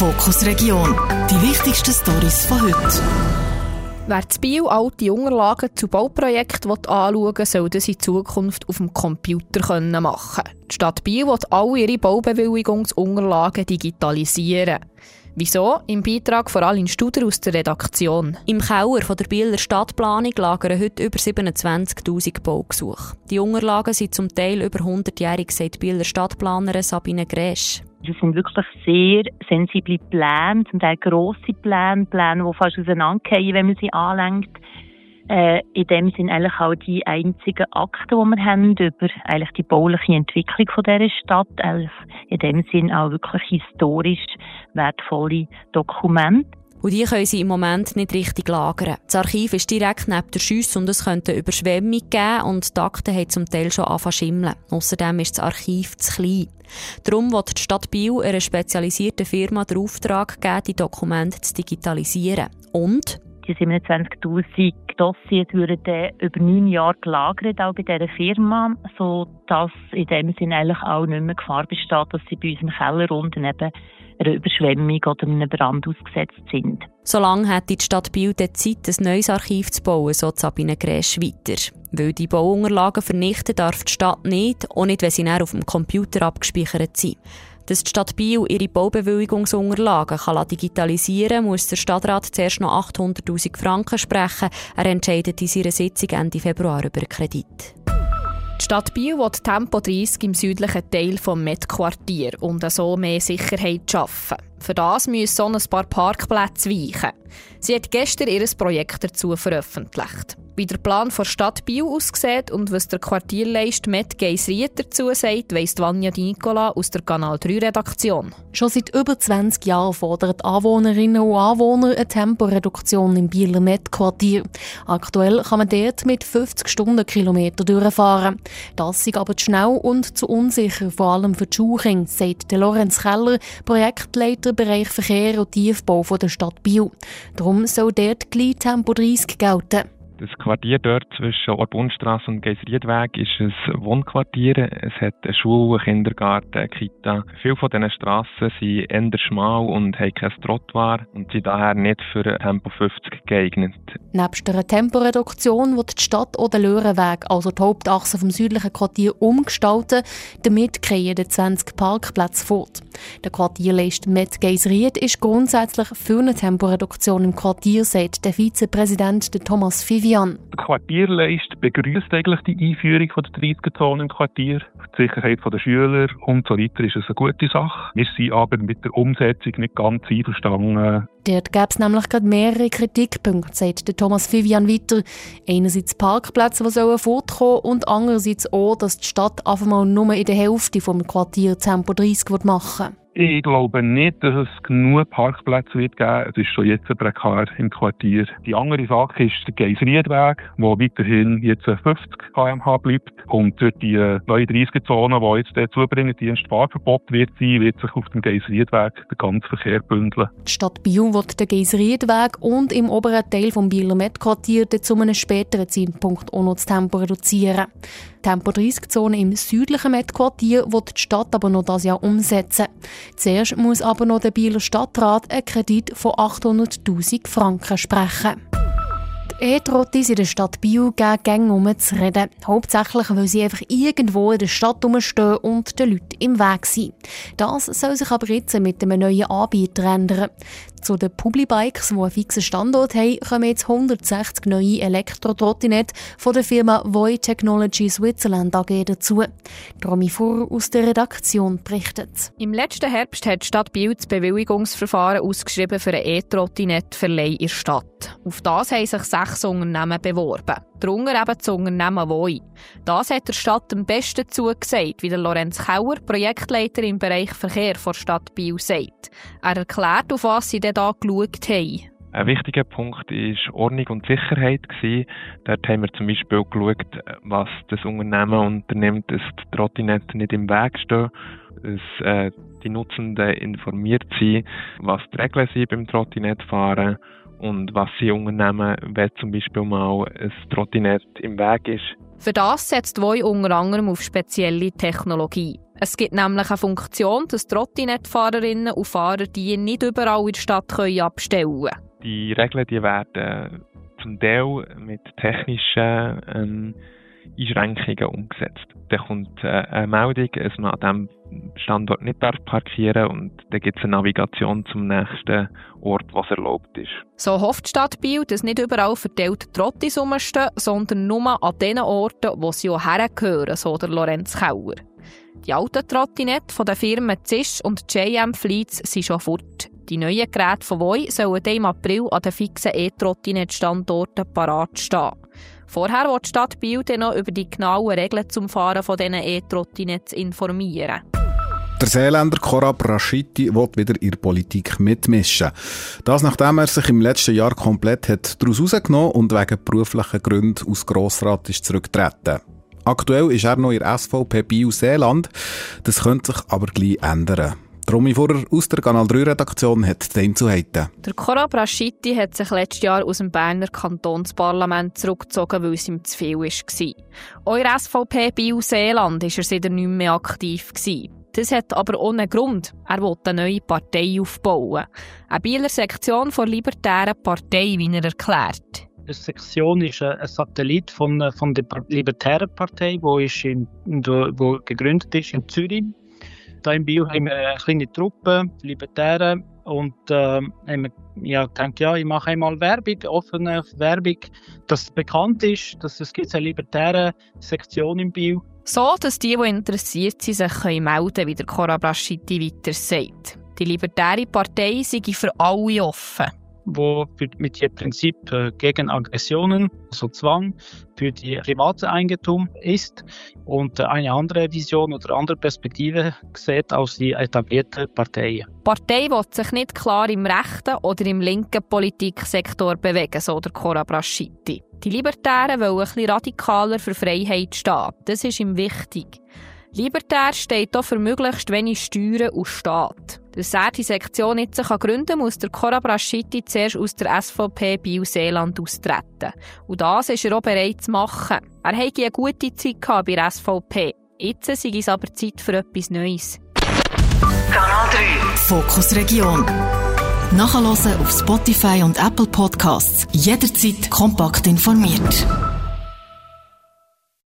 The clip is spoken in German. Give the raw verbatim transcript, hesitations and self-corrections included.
Fokus Region. Die wichtigsten Storys von heute. Wer in Biel alte Unterlagen zu Bauprojekten anschauen will, soll das in Zukunft auf dem Computer machen können. Die Stadt Biel will alle ihre Baubewilligungsunterlagen digitalisieren. Wieso? Im Beitrag von Aline Studer aus der Redaktion. Im Keller von der Bieler Stadtplanung lagern heute über siebenundzwanzigtausend Baugesuche. Die Unterlagen sind zum Teil über hundertjährig, sagt die Bieler Stadtplanerin Sabine Gräsch. Das sind wirklich sehr sensible Pläne, zum Teil grosse Pläne, Pläne, die fast auseinanderfallen, wenn man sie anlenkt. Äh, in dem sind eigentlich auch die einzigen Akten, die wir haben über eigentlich die bauliche Entwicklung von dieser Stadt. Also in dem Sinn auch wirklich historisch wertvolle Dokumente. Und die können sie im Moment nicht richtig lagern. Das Archiv ist direkt neben der Schüsse und es könnte Überschwemmung geben und die Akten haben zum Teil schon angefangen zu schimmeln. Ausserdem ist das Archiv zu klein. Darum wird die Stadt Biel einer spezialisierten Firma den Auftrag geben, die Dokumente zu digitalisieren. Und? Die siebenundzwanzigtausend Dossiers würden dann über neun Jahre gelagert, auch bei dieser Firma, sodass in dem Sinne eigentlich auch nicht mehr Gefahr besteht, dass sie bei uns im Keller unten eben einer Überschwemmung oder einem Brand ausgesetzt sind. Solange hätte die Stadt Biel die Zeit, ein neues Archiv zu bauen, so Sabine Gräsch weiter. Weil die Bauunterlagen vernichten darf die Stadt nicht, auch nicht, wenn sie näher auf dem Computer abgespeichert sind. Dass die Stadt Biel ihre Baubewilligungsunterlagen kann digitalisieren kann, muss der Stadtrat zuerst noch achthunderttausend Franken sprechen. Er entscheidet in seiner Sitzung Ende Februar über den Kredit. Die Stadt Biel will Tempo dreissig im südlichen Teil des Met-Quartier und so mehr Sicherheit schaffen. Für das müssen so ein paar Parkplätze weichen. Sie hat gestern ihr Projekt dazu veröffentlicht. Wie der Plan der Stadt Biel aussieht und was der Quartierleist Met Geisried dazu sagt, weiss Vanja Di Nicola aus der Kanal drei Redaktion. Schon seit über zwanzig Jahren fordern Anwohnerinnen und Anwohner eine Temporeduktion im Bieler Met-Quartier. Aktuell kann man dort mit fünfzig Stundenkilometer durchfahren. Das ist aber zu schnell und zu unsicher, vor allem für die Schulkinder, sagt Lorenz Keller, Projektleiter Bereich Verkehr und Tiefbau von der Stadt Biel. Darum soll dort gleich Tempo dreissig gelten. Das Quartier dort zwischen Orbundstrasse und Geisriedweg ist ein Wohnquartier. Es hat eine Schule, einen Kindergarten, eine Kita. Viele von diesen Strassen sind eher schmal und haben kein Trottoir und sind daher nicht für Tempo fünfzig geeignet. Nebst einer Temporeduktion wird die Stadt auch den Löhrenweg, also die Hauptachse vom südlichen Quartier, umgestalten. Damit kriegen die zwanzig Parkplätze fort. Der Quartierleist Met Geisried ist grundsätzlich für eine Temporeduktion im Quartier, sagt der Vizepräsident Thomas Vivian. Der Quartierleist begrüßt eigentlich die Einführung von der dreißiger-Zone im Quartier. Für die Sicherheit der Schüler und so weiter ist es eine gute Sache. Wir sind aber mit der Umsetzung nicht ganz einverstanden. Dort gäbe es nämlich gerade mehrere Kritikpunkte, sagt der Thomas Vivian weiter. Einerseits Parkplätze, die sollen fortkommen und andererseits auch, dass die Stadt einfach mal nur in der Hälfte vom Quartier Tempo dreissig machen will. Ich glaube nicht, dass es genug Parkplätze wird geben. Es ist schon jetzt prekär im Quartier. Die andere Sache ist der Geisriedweg, wo weiterhin jetzt fünfzig Kilometer pro Stunde bleibt. Und durch die neue dreißiger-Zone, die jetzt der Zubringerdienst Fahrverbot wird sein, wird sich auf dem Geisriedweg der ganze Verkehr bündeln. Die Stadt Biel will den Geisriedweg und im oberen Teil des Bieler Met-Quartier zu einem späteren Zeitpunkt auch noch das Tempo reduzieren. Die Tempo dreissig-Zone im südlichen Met-Quartier wird die Stadt aber noch dieses Jahr umsetzen. Zuerst muss aber noch der Bieler Stadtrat einen Kredit von achthunderttausend Franken sprechen. Die E-Trottis in der Stadt Biel geben Gänge um zu reden. Hauptsächlich, weil sie einfach irgendwo in der Stadt rumstehen und den Leuten im Weg sind. Das soll sich aber jetzt mit einem neuen Anbieter ändern. Zu den Publibikes, die einen fixen Standort haben, kommen jetzt hundertsechzig neue Elektro-Trottinette von der Firma Voi Technology Switzerland A G dazu. Romy Fuhr aus der Redaktion berichtet. Im letzten Herbst hat die Stadt Biel das Bewilligungsverfahren ausgeschrieben für einen E-Trottinette-Verleih in der Stadt. Auf das haben sich sechs Unternehmen beworben. Darunter eben das Unternehmen Voi. Das hat der Stadt am besten zugesagt, wie der Lorenz Keller, Projektleiter im Bereich Verkehr der Stadt Biel, sagt. Er erklärt, auf was sie denn da geschaut haben. Ein wichtiger Punkt war Ordnung und Sicherheit. Dort haben wir zum Beispiel geschaut, was das Unternehmen unternimmt, dass die Trottinetten nicht im Weg stehen, dass äh, die Nutzenden informiert sind, was die Regeln sind beim Trottinettfahren und was sie unternehmen, wenn zum Beispiel mal ein Trottinett im Weg ist. Für das setzt Voi unter anderem auf spezielle Technologie. Es gibt nämlich eine Funktion, dass Trottinettfahrerinnen und Fahrer die nicht überall in der Stadt können abstellen können. Die Regeln die werden zum Teil mit technischen ähm, Einschränkungen umgesetzt. Dann kommt äh, eine Meldung, dass man an diesem Standort nicht darf parkieren und dann gibt es eine Navigation zum nächsten Ort, was erlaubt ist. So hofft die Stadt Biel, dass nicht überall verteilt Trottis rumstehen, sondern nur an den Orten, wo sie auch hergehören, so der Lorenz Kauer. Die alten Trottinette von den Firmen Zisch und J M Fleets sind schon fort. Die neuen Geräte von Voi sollen dann im April an den fixen E-Trottinett-Standorten parat stehen. Vorher will die Stadt Biel dann noch über die genauen Regeln zum Fahren von diesen E-Trottinetts informieren. Der Seeländer Korab Rashidi will wieder in der Politik mitmischen. Das, nachdem er sich im letzten Jahr komplett hat daraus herausgenommen und wegen beruflicher Gründe aus Grossrat ist zurückgetreten. Aktuell ist er noch in der S V P Biel-Seeland. Das könnte sich aber gleich ändern. Romy Fuhrer aus der Kanal drei Redaktion hat die Einzelheiten. Der Korab Rashidi hat sich letztes Jahr aus dem Berner Kantonsparlament zurückgezogen, weil es ihm zu viel war. Auch in der S V P Biel-Seeland war er seitdem nicht mehr aktiv. Das hat aber ohne Grund. Er will eine neue Partei aufbauen. Eine Bieler Sektion der Libertären Partei, wie er erklärt. Die Sektion ist ein Satellit von, von der Libertären Partei, die in, wo gegründet ist in Zürich. Hier in Biel haben wir eine kleine Truppe, die Libertären, und äh, haben wir ja, gedacht, ja, ich mache einmal Werbung, offene Werbung, dass es bekannt ist, dass es gibt eine libertäre Sektion in Biel. So, dass die, die interessiert sind, sich melden können, wie der Korab Rashidi weiter sagt. Die Libertäre Partei sei für alle offen. Wo mit dem Prinzip äh, gegen Aggressionen, also Zwang, für die private Eigentum ist und äh, eine andere Vision oder andere Perspektive sieht als die etablierten Parteien. Die Partei will sich nicht klar im rechten oder im linken Politiksektor bewegen, so der Korab Rashidi. Die Libertären wollen ein bisschen radikaler für Freiheit stehen. Das ist ihm wichtig. Libertär steht auch für möglichst wenig Steuern und Staat. Dass er die Sektion jetzt gründen kann, muss der Korab Rashidi zuerst aus der S V P Biel-Seeland austreten. Und das ist er auch bereit zu machen. Er hatte eine gute Zeit bei der S V P. Jetzt sei es aber Zeit für etwas Neues. Kanal drei Fokus Region. Nachhören auf Spotify und Apple Podcasts. Jederzeit kompakt informiert.